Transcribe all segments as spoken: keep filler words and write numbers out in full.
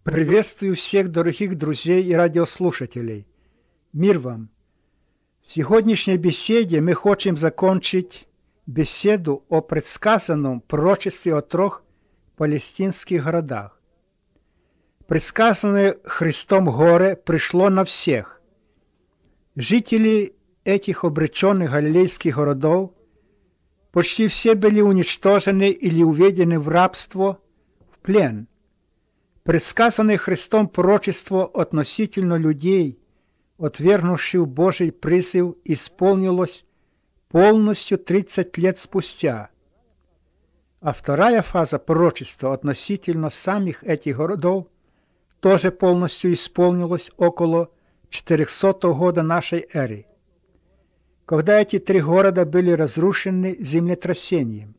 Приветствую всех дорогих друзей и радиослушателей. Мир вам! В сегодняшней беседе мы хотим закончить беседу о предсказанном пророчестве о трех палестинских городах. Предсказанное Христом горе пришло на всех. Жители этих обреченных галилейских городов почти все были уничтожены или уведены в рабство, в плен. Предсказанное Христом пророчество относительно людей, отвергнувших Божий призыв, исполнилось полностью тридцать лет спустя. А вторая фаза пророчества относительно самих этих городов тоже полностью исполнилась около четырехсотого года нашей эры, когда эти три города были разрушены землетрясением.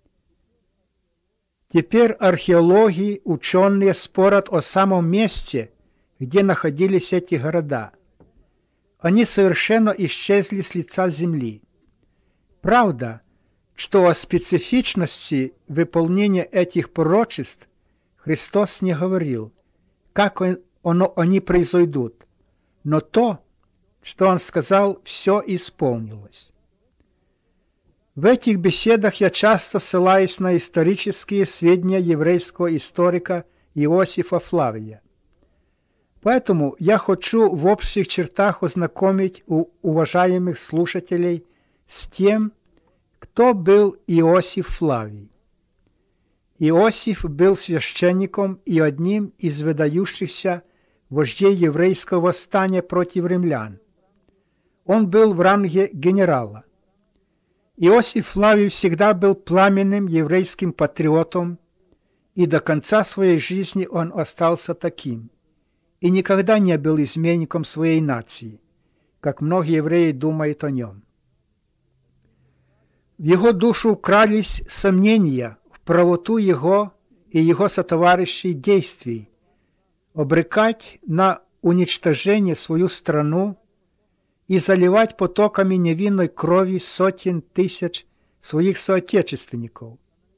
Теперь археологи, ученые спорят о самом месте, где находились эти города. Они совершенно исчезли с лица земли. Правда, что о специфичности выполнения этих пророчеств Христос не говорил, как оно, они произойдут, но то, что Он сказал, все исполнилось. В этих беседах я часто ссылаюсь на исторические сведения еврейского историка Иосифа Флавия. Поэтому я хочу в общих чертах ознакомить у уважаемых слушателей с тем, кто был Иосиф Флавий. Иосиф был священником и одним из выдающихся вождей еврейского восстания против римлян. Он был в ранге генерала. Иосиф Флавий всегда был пламенным еврейским патриотом, и до конца своей жизни он остался таким, и никогда не был изменником своей нации, как многие евреи думают о нем. В его душу вкрались сомнения в правоту его и его сотоварищей действий, обрекать на уничтожение свою страну и заливать потоками невинной крови сотен тысяч своих соотечественников.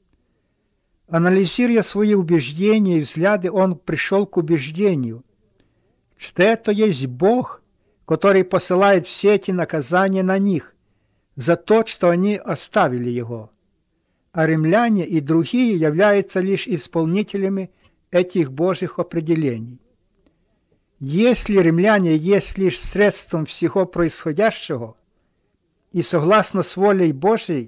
Анализируя свои убеждения и взгляды, он пришел к убеждению, что это есть Бог, который посылает все эти наказания на них за то, что они оставили Его, а римляне и другие являются лишь исполнителями этих Божьих определений. Если римляне есть лишь средством всего происходящего и согласно с волей Божией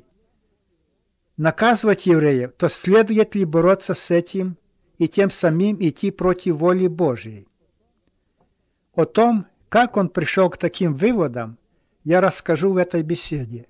наказывать евреев, то следует ли бороться с этим и тем самим идти против воли Божией? О том, как он пришел к таким выводам, я расскажу в этой беседе.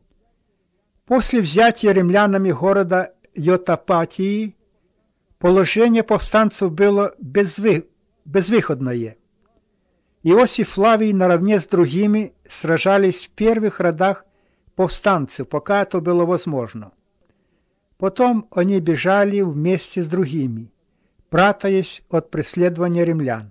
После взятия римлянами города Йотапатии положение повстанцев было безвыходное. безвыходное. Иосиф Флавий наравне с другими сражались в первых рядах повстанцев, пока это было возможно. Потом они бежали вместе с другими, прятаясь от преследования римлян.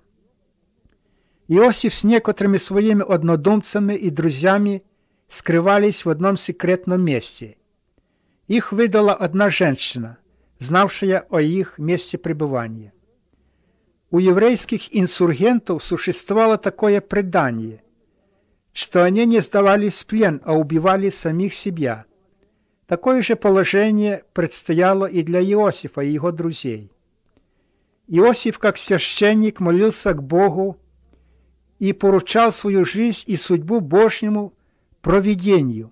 Иосиф с некоторыми своими однодумцами и друзьями скрывались в одном секретном месте. Их выдала одна женщина, знавшая о их месте пребывания. У еврейских инсургентов существовало такое предание, что они не сдавались в плен, а убивали самих себя. Такое же положение предстояло и для Иосифа и его друзей. Иосиф, как священник, молился к Богу и поручал свою жизнь и судьбу Божьему провидению.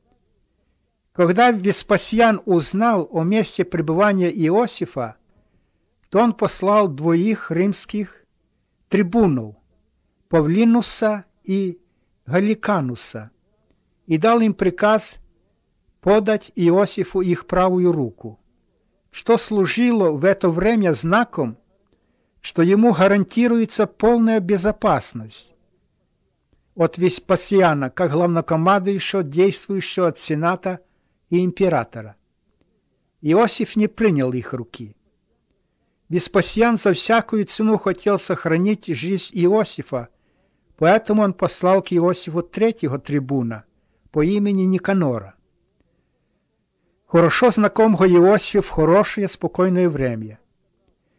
Когда Веспасиан узнал о месте пребывания Иосифа, то он послал двоих римских трибунов, Павлинуса и Галикануса, и дал им приказ подать Иосифу их правую руку, что служило в это время знаком, что ему гарантируется полная безопасность от Веспасиана, как главнокомандующего, действующего от Сената и императора. Иосиф не принял их руки. Веспасиан за всякую цену хотел сохранить жизнь Иосифа, поэтому он послал к Иосифу третьего трибуна по имени Никанора, хорошо знакомого Иосифу в хорошее спокойное время.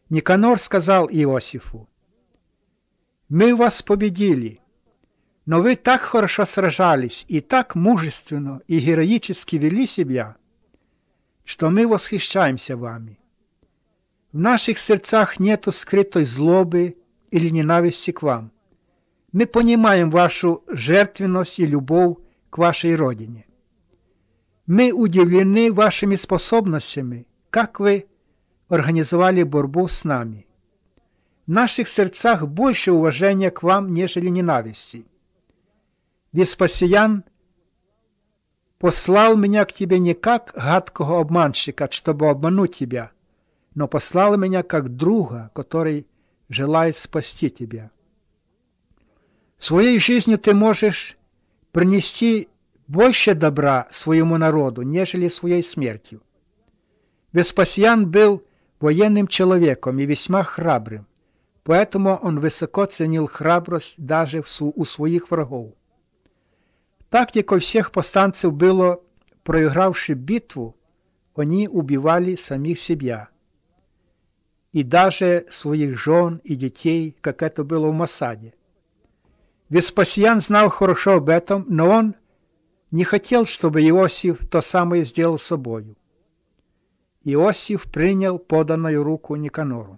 Никанор сказал Иосифу: «Мы вас победили, но вы так хорошо сражались и так мужественно и героически вели себя, что мы восхищаемся вами. В наших сердцах нету скрытой злобы или ненависти к вам. Мы понимаем вашу жертвенность и любовь к вашей родине. Мы удивлены вашими способностями, как вы организовали борьбу с нами. В наших сердцах больше уважения к вам, нежели ненависти. Веспасиан послал меня к тебе не как гадкого обманщика, чтобы обмануть тебя, но послал меня как друга, который желает спасти тебя. Своей жизнью ты можешь принести больше добра своему народу, нежели своей смертью. Веспасиан был военным человеком и весьма храбрым, поэтому он высоко ценил храбрость даже у своих врагов. Тактикой всех повстанцев было, проигравши битву, они убивали самих себя и даже своих жен и детей, как это было в Масаде. Веспасиан знал хорошо об этом, но он не хотел, чтобы Иосиф то самое сделал с собою. Иосиф принял поданную руку Никанору.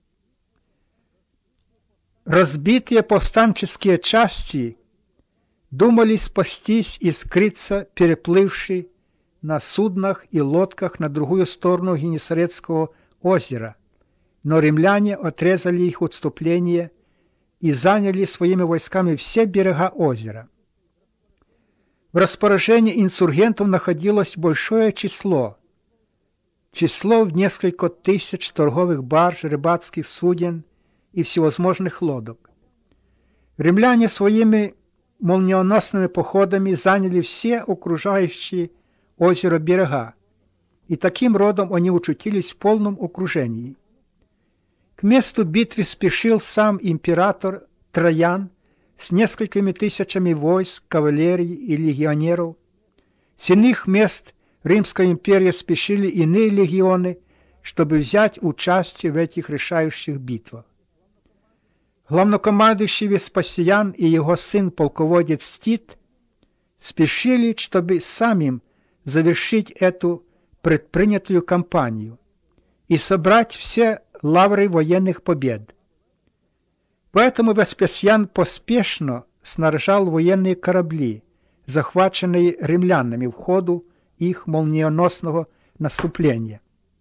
Разбитые повстанческие части думали спастись и скрыться, переплывши на суднах и лодках на другую сторону Генесарецкого озера, но римляне отрезали их отступление и заняли своими войсками все берега озера. В распоряжении инсургентов находилось большое число, число в несколько тысяч торговых барж, рыбацких суден и всевозможных лодок. Римляне своими молниеносными походами заняли все окружающие озеро берега, и таким родом они очутились в полном окружении. К месту битвы спешил сам император Троян с несколькими тысячами войск, кавалерии и легионеров. С иных мест Римской империи спешили иные легионы, чтобы взять участие в этих решающих битвах. Главнокомандующий Веспасиан и его сын полководец Тит спешили, чтобы самим завершить эту предпринятую кампанию и собрать все лавры военных побед. Поэтому Веспасиан поспешно снаряжал военные корабли, захваченные римлянами в ходу их молниеносного наступления.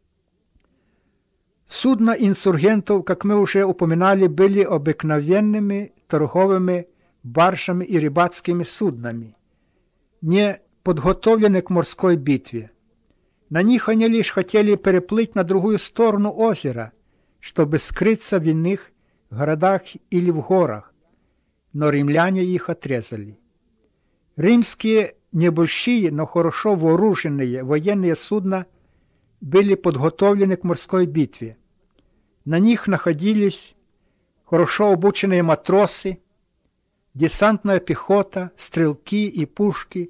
Судна инсургентов, как мы уже упоминали, были обыкновенными торговыми баржами и рыбацкими суднами, не подготовлены к морской битве. На них они лишь хотели переплыть на другую сторону озера, чтобы скрыться в иных городах или в горах, но римляне их отрезали. Римские небольшие, но хорошо вооруженные военные судна были подготовлены к морской битве. На них находились хорошо обученные матросы, десантная пехота, стрелки и пушки.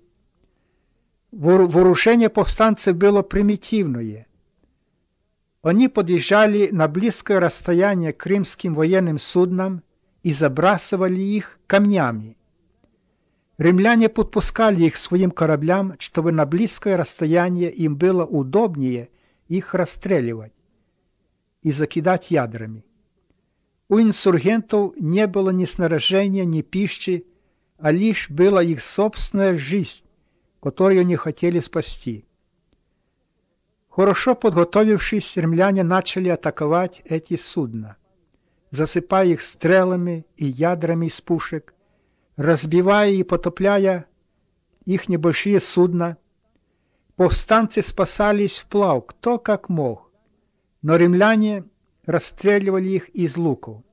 Вооружение повстанцев было примитивное. Они подъезжали на близкое расстояние к римским военным суднам и забрасывали их камнями. Римляне подпускали их к своим кораблям, чтобы на близкое расстояние им было удобнее их расстреливать и закидать ядрами. У инсургентов не было ни снаряжения, ни пищи, а лишь была их собственная жизнь, которую они хотели спасти. Хорошо подготовившись, римляне начали атаковать эти судна, засыпая их стрелами и ядрами из пушек, разбивая и потопляя их небольшие судна. Повстанцы спасались вплавь, кто как мог, но римляне расстреливали их из луков.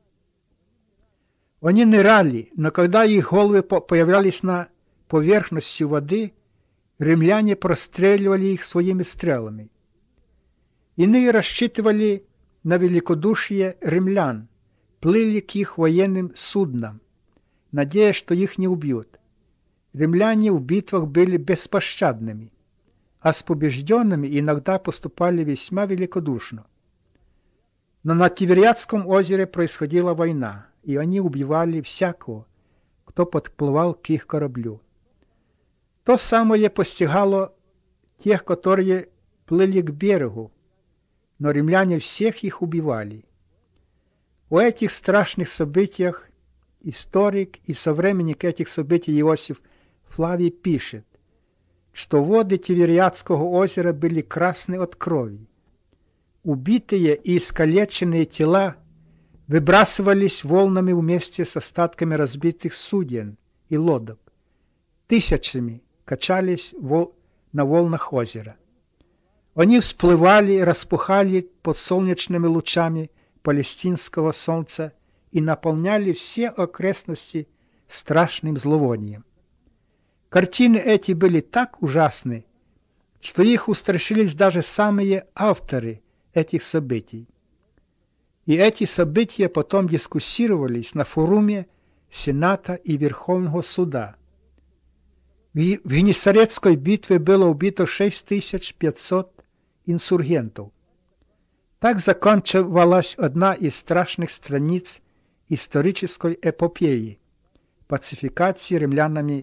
Они ныряли, но когда их головы появлялись на поверхности воды, римляне простреливали их своими стрелами. Иные рассчитывали на великодушие римлян, плыли к их военным суднам, надеясь, что их не убьют. Римляне в битвах были беспощадными, а с побежденными иногда поступали весьма великодушно. Но на Тивериадском озере происходила война, и они убивали всякого, кто подплывал к их кораблю. То самое постигало тех, которые плыли к берегу, но римляне всех их убивали. О этих страшных событиях историк и современник этих событий Иосиф Флавий пишет, что воды Тивериадского озера были красны от крови. Убитые и искалеченные тела выбрасывались волнами вместе с остатками разбитых суден и лодок. Тысячами качались на волнах озера. Они всплывали и распухали под солнечными лучами палестинского солнца и наполняли все окрестности страшным зловонием. Картины эти были так ужасны, что их устрашились даже самые авторы этих событий. И эти события потом дискуссировались на форуме Сената и Верховного суда. В Генесарецкой битве было убито шесть тысяч пятьсот инсургентов. Так закончилась одна из страшных страниц исторической эпопеи пацификации римлянами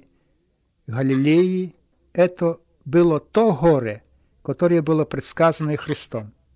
Галилеи. Это было то горе, которое было предсказано Христом.